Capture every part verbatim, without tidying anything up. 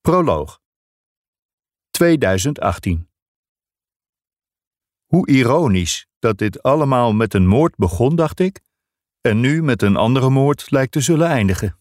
Proloog. tweeduizend achttien. Hoe ironisch dat dit allemaal met een moord begon, dacht ik, en nu met een andere moord lijkt te zullen eindigen.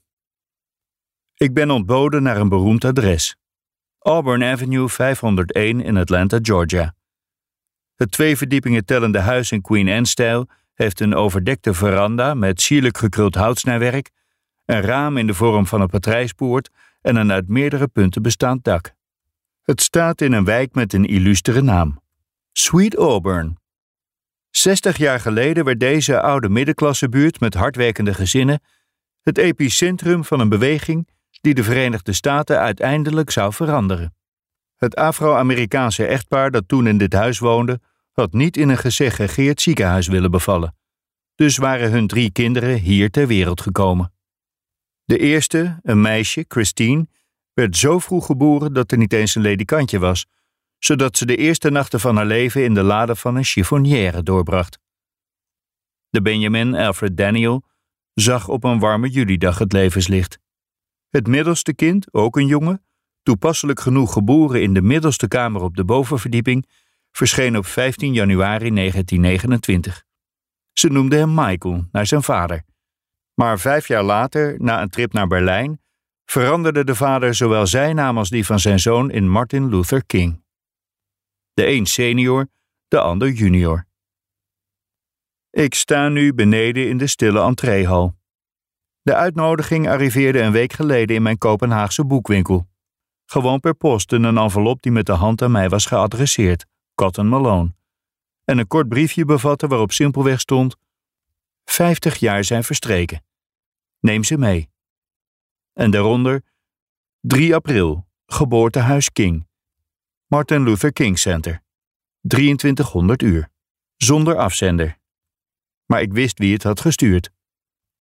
Ik ben ontboden naar een beroemd adres. Auburn Avenue vijfhonderdéén in Atlanta, Georgia. Het twee verdiepingen tellende huis in Queen Anne-stijl heeft een overdekte veranda met sierlijk gekruld houtsnijwerk, een raam in de vorm van een patrijspoort en een uit meerdere punten bestaand dak. Het staat in een wijk met een illustere naam: Sweet Auburn. Zestig jaar geleden werd deze oude middenklassebuurt met hardwerkende gezinnen het epicentrum van een beweging die de Verenigde Staten uiteindelijk zou veranderen. Het Afro-Amerikaanse echtpaar dat toen in dit huis woonde, had niet in een gesegregeerd ziekenhuis willen bevallen. Dus waren hun drie kinderen hier ter wereld gekomen. De eerste, een meisje, Christine, werd zo vroeg geboren dat er niet eens een ledikantje was, zodat ze de eerste nachten van haar leven in de lade van een chiffonnière doorbracht. De Benjamin Alfred Daniel zag op een warme julidag het levenslicht. Het middelste kind, ook een jongen, toepasselijk genoeg geboren in de middelste kamer op de bovenverdieping, verscheen op vijftien januari negentien negenentwintig. Ze noemde hem Michael, naar zijn vader. Maar vijf jaar later, na een trip naar Berlijn, veranderde de vader zowel zijn naam als die van zijn zoon in Martin Luther King. De een senior, de ander junior. Ik sta nu beneden in de stille entreehal. De uitnodiging arriveerde een week geleden in mijn Kopenhaagse boekwinkel. Gewoon per post in een envelop die met de hand aan mij was geadresseerd, Cotton Malone. En een kort briefje bevatte waarop simpelweg stond: vijftig jaar zijn verstreken. Neem ze mee. En daaronder: drie april, geboortehuis King. Martin Luther King Center. drieëntwintighonderd uur. Zonder afzender. Maar ik wist wie het had gestuurd.